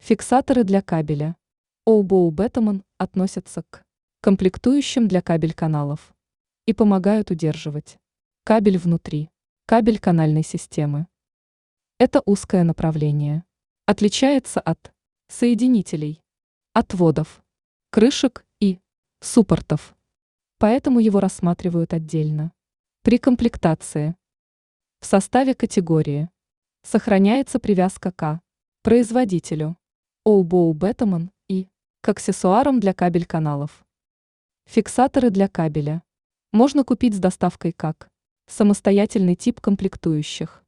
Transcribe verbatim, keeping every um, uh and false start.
Фиксаторы для кабеля. Оубоу Бетамон относятся к комплектующим для кабель-каналов и помогают удерживать кабель внутри кабель-канальной системы. Это узкое направление. Отличается от соединителей, отводов, крышек и суппортов. Поэтому его рассматривают отдельно. При комплектации в составе категории сохраняется привязка к производителю Оубоу Бетамон и к аксессуарам для кабель-каналов. Фиксаторы для кабеля можно купить с доставкой как самостоятельный тип комплектующих,